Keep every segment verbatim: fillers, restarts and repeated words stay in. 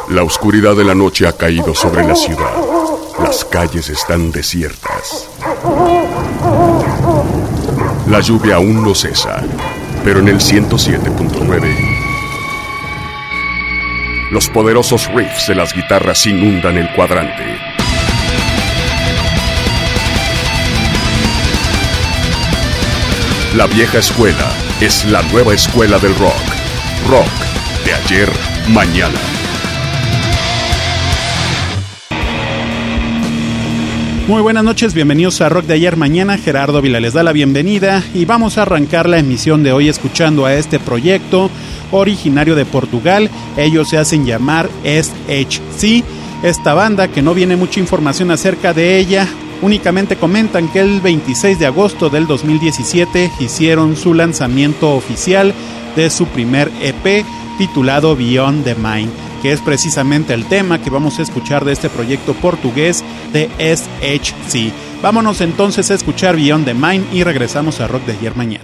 La oscuridad de la noche ha caído sobre la ciudad. Las calles están desiertas. La lluvia aún no cesa, pero en el ciento siete punto nueve los poderosos riffs de las guitarras inundan el cuadrante. La vieja escuela es la nueva escuela del rock. Rock de ayer, mañana. Muy buenas noches, bienvenidos a Rock de ayer mañana. Gerardo Vila les da la bienvenida y vamos a arrancar la emisión de hoy escuchando a este proyecto originario de Portugal. Ellos se hacen llamar S H C. Esta banda, que no viene mucha información acerca de ella, únicamente comentan que el veintiséis de agosto del dos mil diecisiete hicieron su lanzamiento oficial de su primer E P titulado Beyond the Mind, que es precisamente el tema que vamos a escuchar de este proyecto portugués de S H C. Vámonos entonces a escuchar Beyond the Mind y regresamos a Rock de ayer mañana.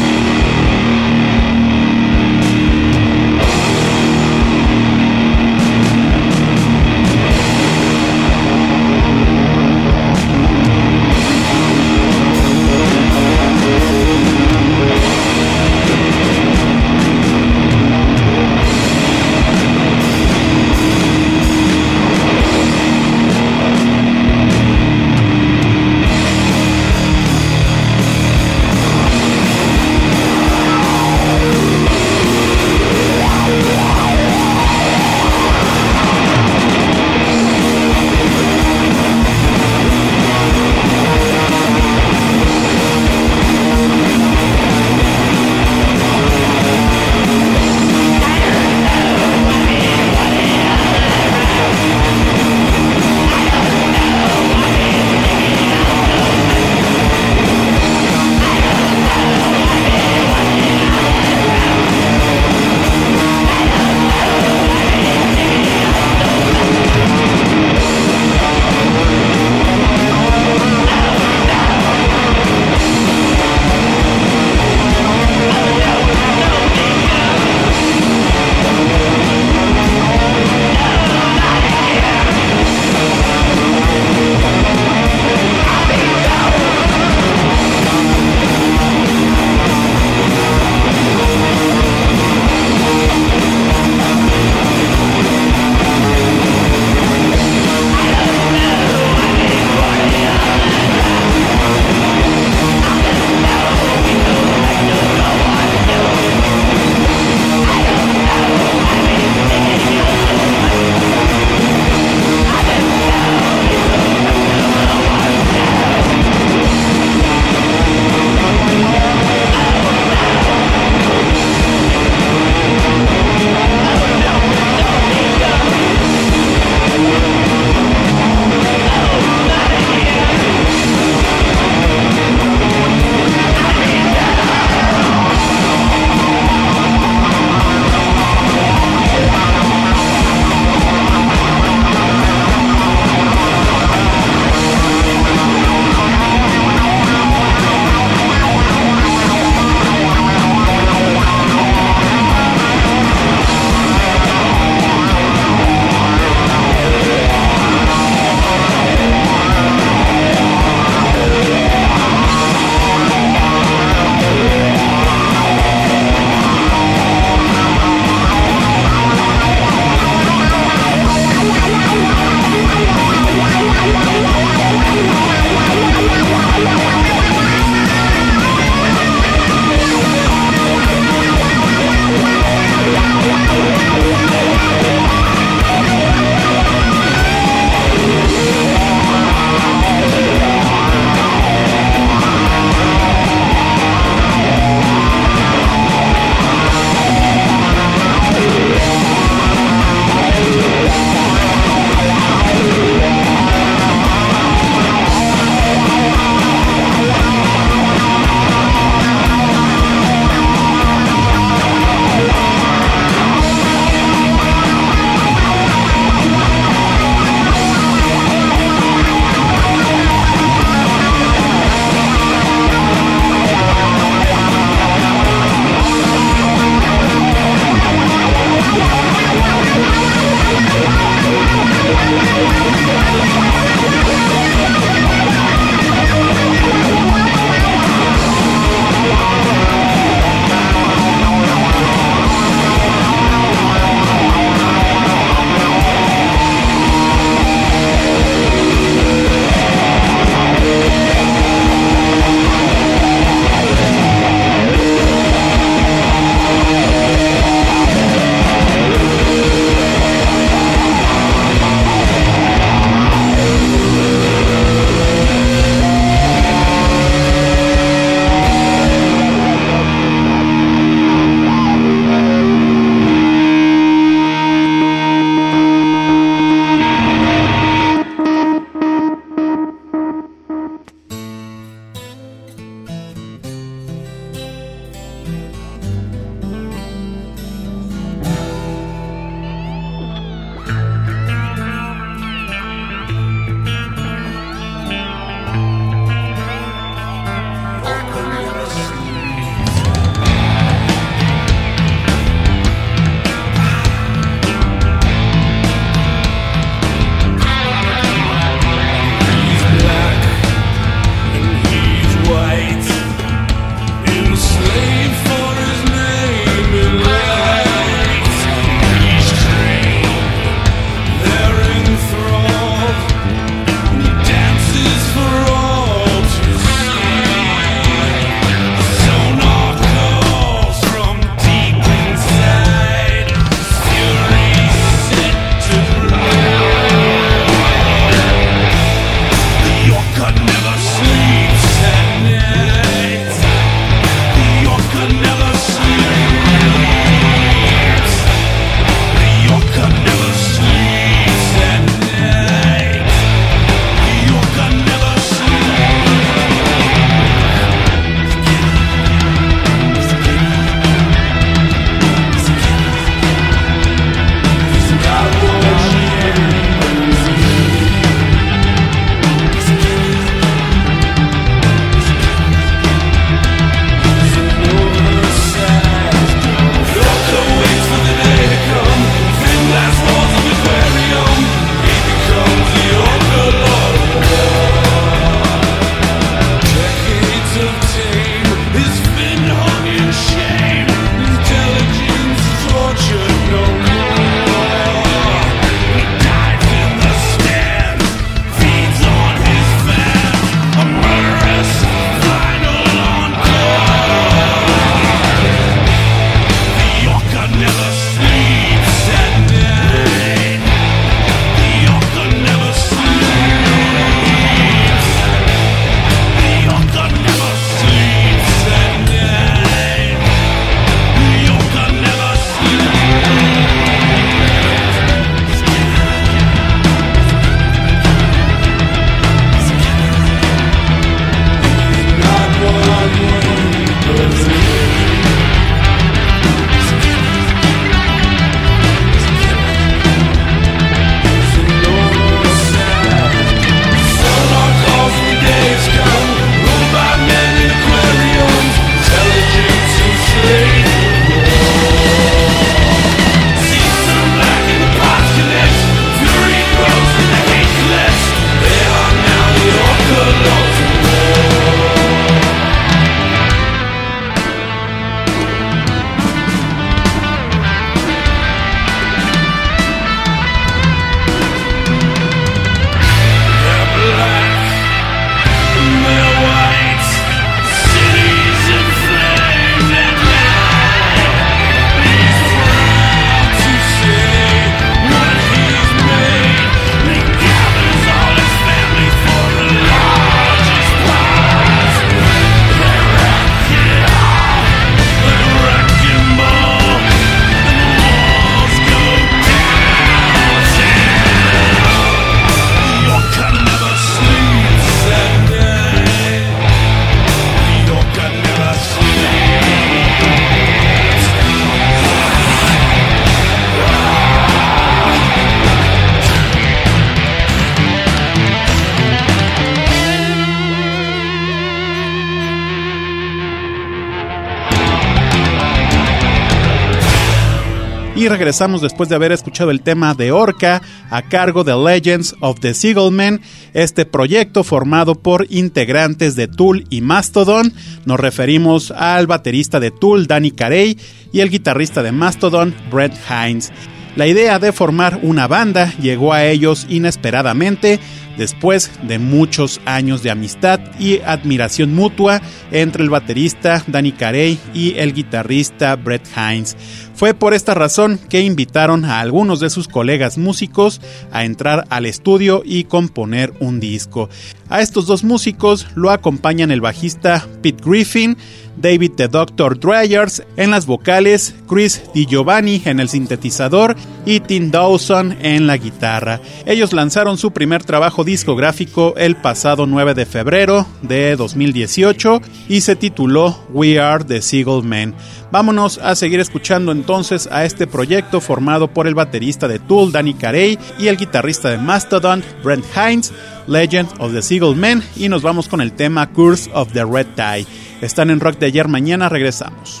Y regresamos después de haber escuchado el tema de Orca a cargo de Legends of the Seagullmen, este proyecto formado por integrantes de Tool y Mastodon. Nos referimos al baterista de Tool, Danny Carey, y el guitarrista de Mastodon, Brent Hinds. La idea de formar una banda llegó a ellos inesperadamente después de muchos años de amistad y admiración mutua entre el baterista Danny Carey y el guitarrista Brent Hinds. Fue por esta razón que invitaron a algunos de sus colegas músicos a entrar al estudio y componer un disco. A estos dos músicos lo acompañan el bajista Pete Griffin, David the Doctor Dryers en las vocales, Chris DiGiovanni en el sintetizador y Tim Dawson en la guitarra. Ellos lanzaron su primer trabajo discográfico el pasado nueve de febrero de dos mil dieciocho y se tituló We Are the Seagullmen. Vámonos a seguir escuchando entonces a este proyecto formado por el baterista de Tool, Danny Carey, y el guitarrista de Mastodon, Brent Hinds, Legend of the Seagullmen, y nos vamos con el tema Curse of the Red Tie. Están en Rock de Ayer Mañana, regresamos.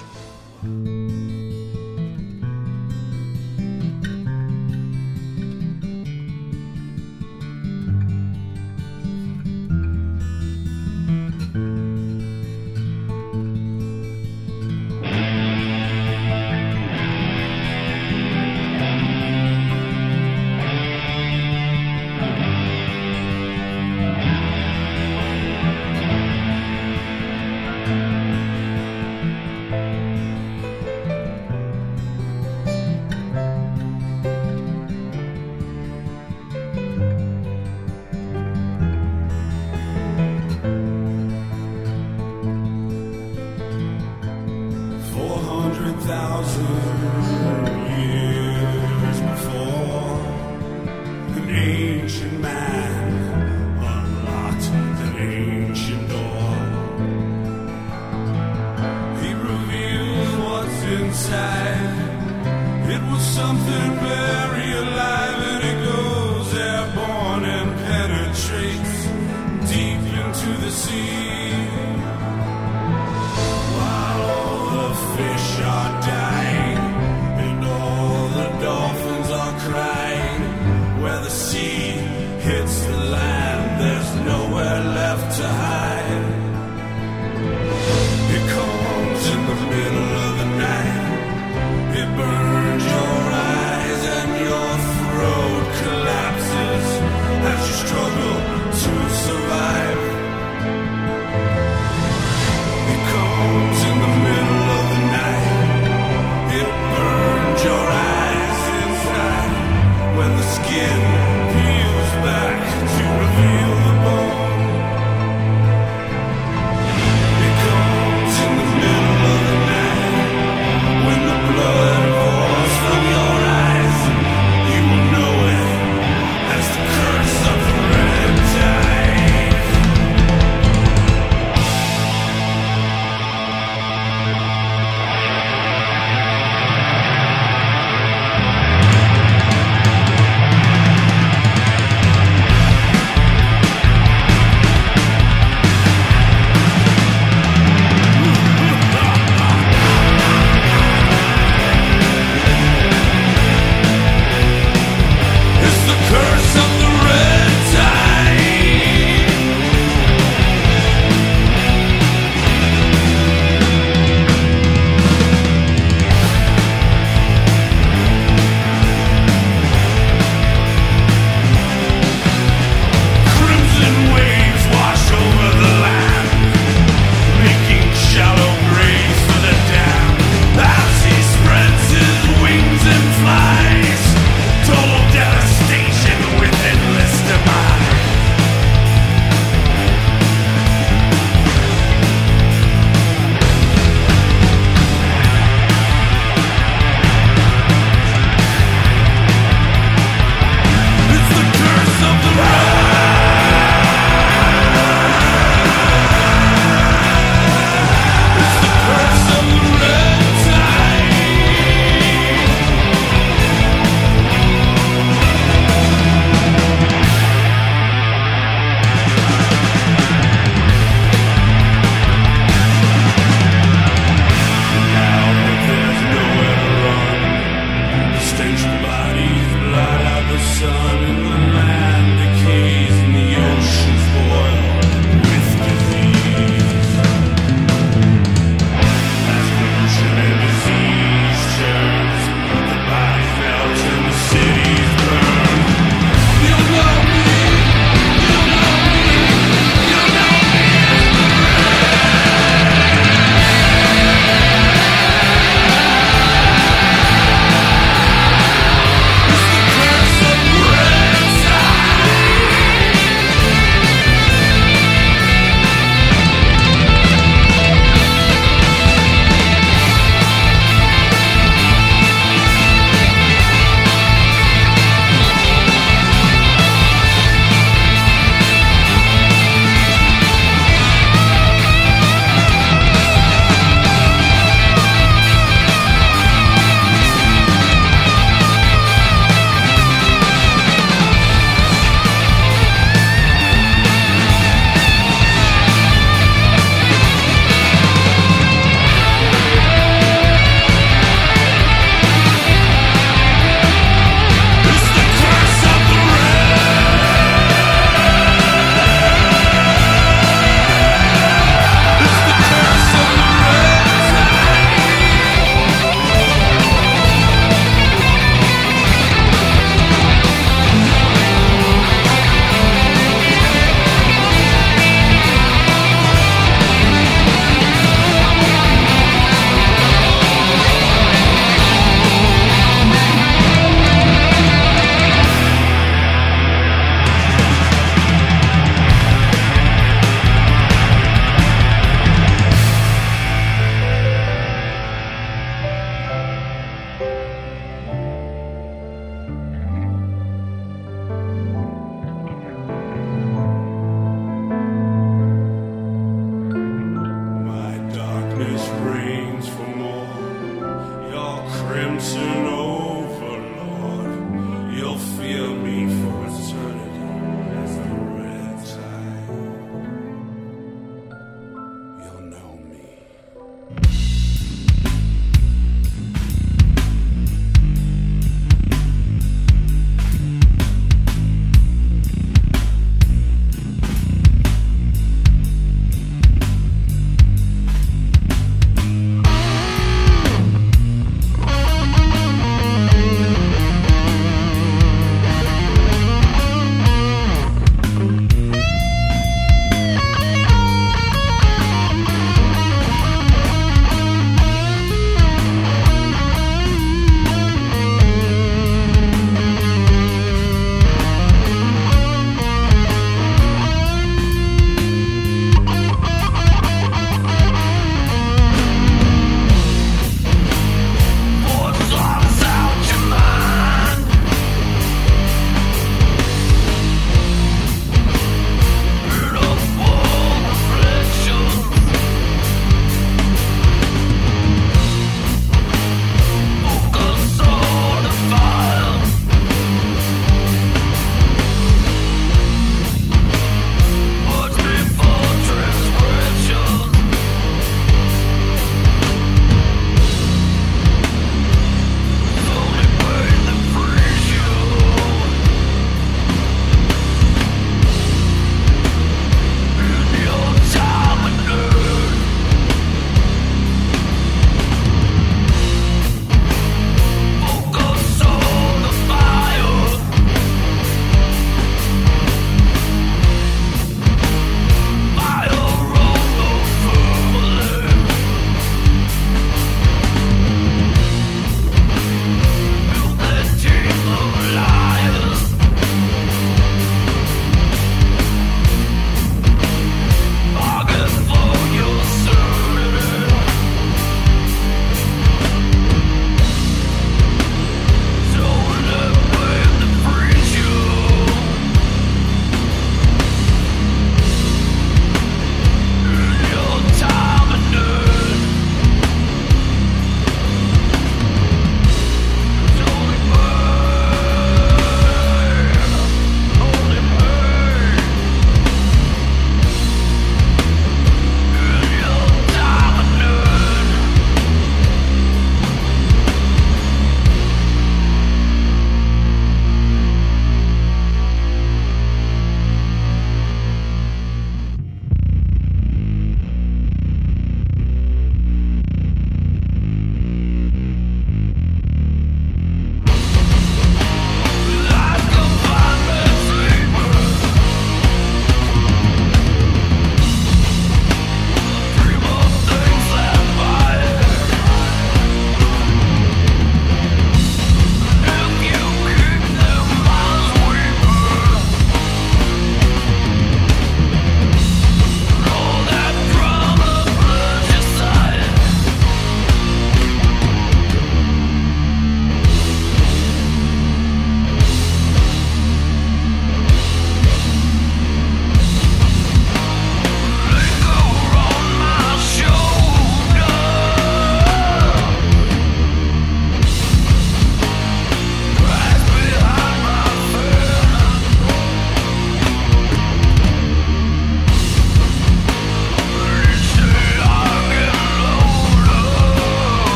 Die.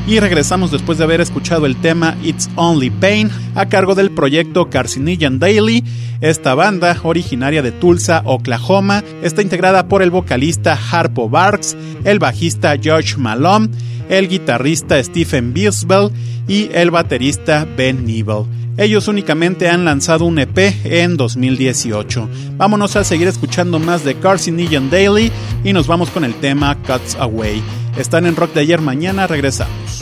y regresamos después de haber escuchado el tema It's Only Pain a cargo del proyecto Carcinogen Daily. Esta banda, originaria de Tulsa, Oklahoma, está integrada por el vocalista Harpo Barks, el bajista Josh Malone, el guitarrista Stephen Bisbell y el baterista Ben Neville. Ellos únicamente han lanzado un E P en dos mil dieciocho. Vámonos a seguir escuchando más de Carcinogen Daily y nos vamos con el tema Cuts Away. Están en Rock de Ayer Mañana, regresamos.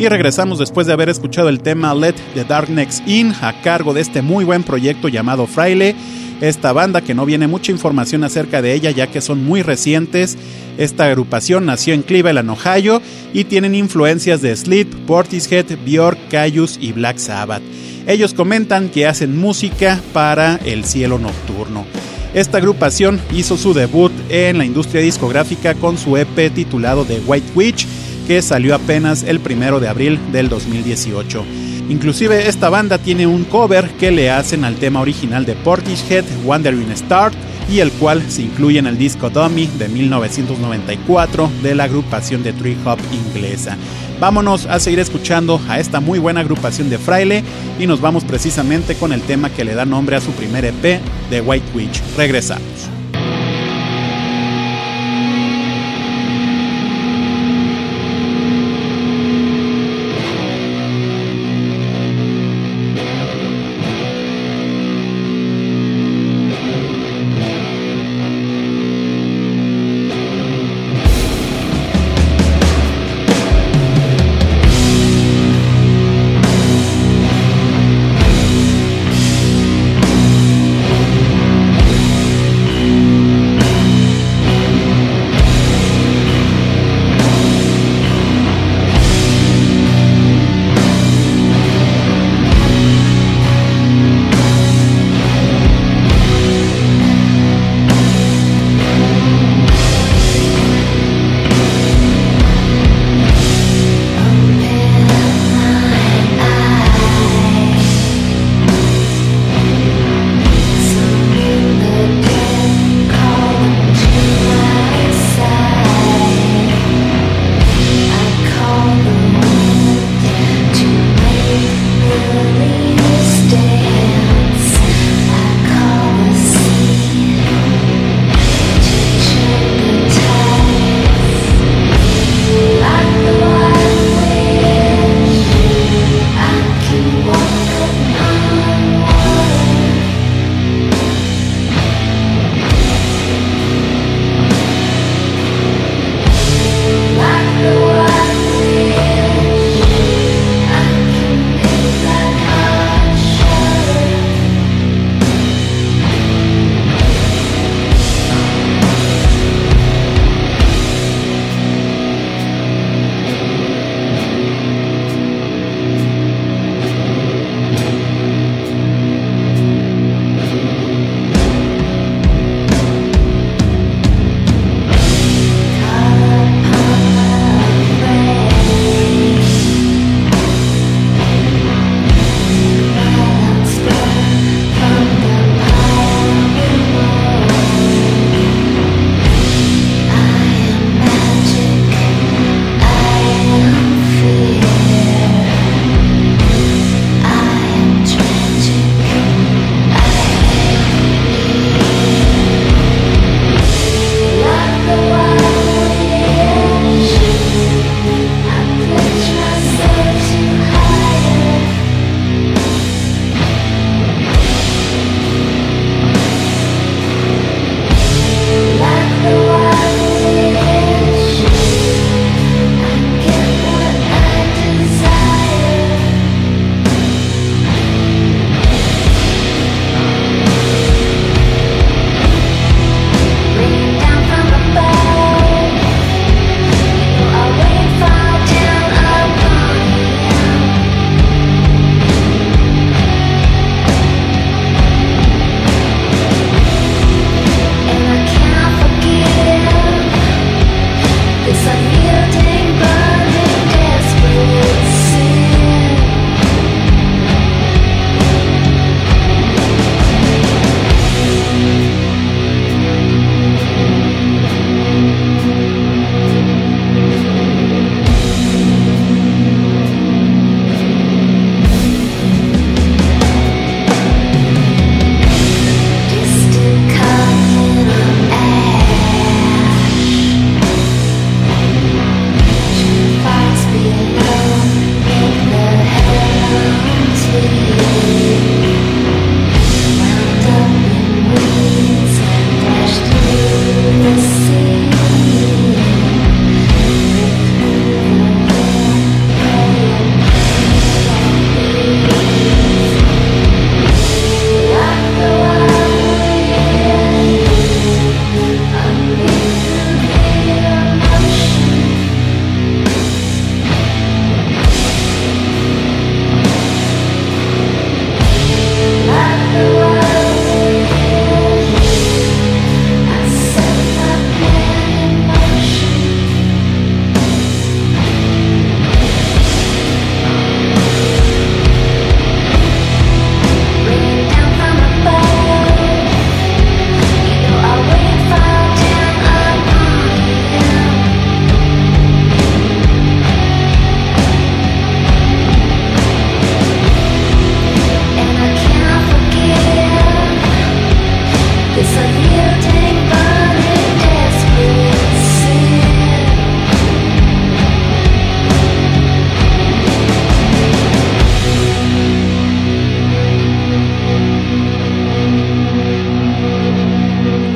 Y regresamos después de haber escuchado el tema Let the Darkness In, a cargo de este muy buen proyecto llamado Fraile. Esta banda, que no viene mucha información acerca de ella ya que son muy recientes. Esta agrupación nació en Cleveland, Ohio, y tienen influencias de Sleep, Portishead, Björk, Kyuss y Black Sabbath. Ellos comentan que hacen música para el cielo nocturno. Esta agrupación hizo su debut en la industria discográfica con su E P titulado The White Witch, que salió apenas el primero de abril del dos mil dieciocho. Inclusive esta banda tiene un cover que le hacen al tema original de Portishead, Wandering Star, y el cual se incluye en el disco Dummy de mil novecientos noventa y cuatro de la agrupación de trip hop inglesa. Vámonos a seguir escuchando a esta muy buena agrupación de Fraile y nos vamos precisamente con el tema que le da nombre a su primer E P, The White Witch. Regresamos.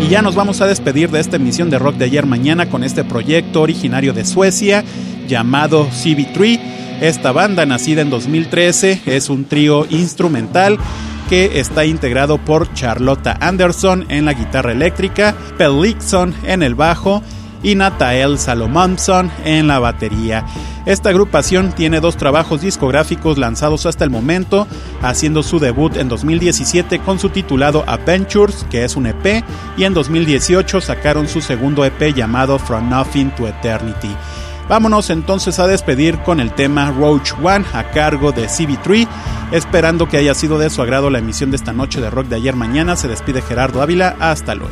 Y ya nos vamos a despedir de esta emisión de Rock de Ayer Mañana con este proyecto originario de Suecia llamado C B tres. Esta banda, nacida en dos mil trece, es un trío instrumental que está integrado por Charlotta Anderson en la guitarra eléctrica, Pelle Liksom en el bajo y Natael Salomonsson en la batería. Esta agrupación tiene dos trabajos discográficos lanzados hasta el momento, haciendo su debut en dos mil diecisiete con su titulado Adventures, que es un E P, y en dos mil dieciocho sacaron su segundo E P llamado From Nothing to Eternity. Vámonos entonces a despedir con el tema Roach One a cargo de C B tres, esperando que haya sido de su agrado la emisión de esta noche de Rock de Ayer Mañana. Se despide Gerardo Ávila, hasta luego.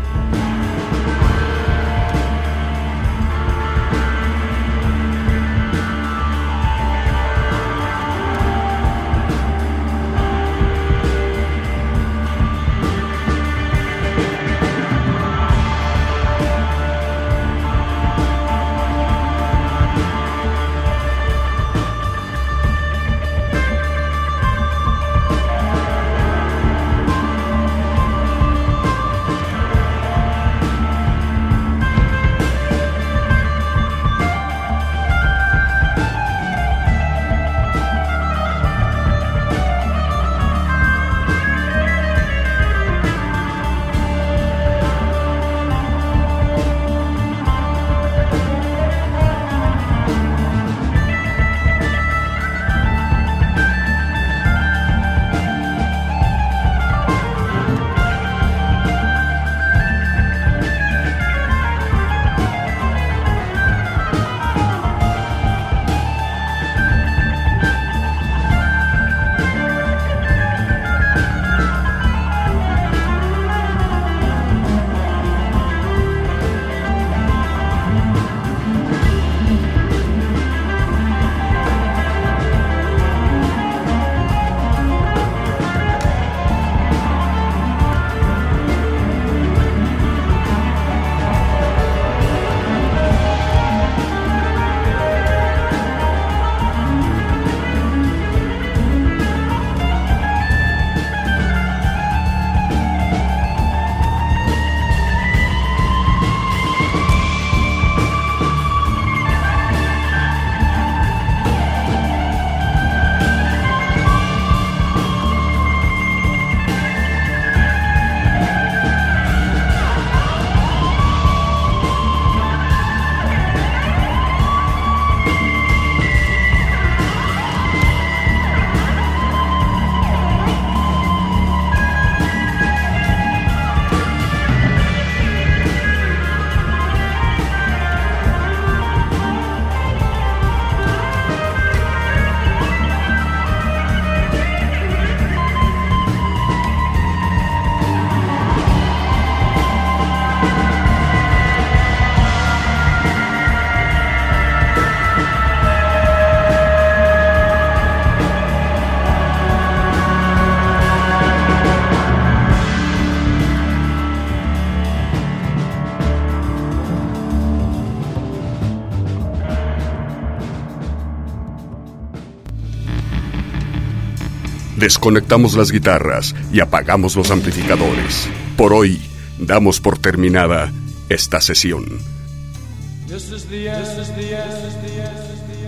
Desconectamos las guitarras y apagamos los amplificadores. Por hoy, damos por terminada esta sesión. This is the end. This is the end.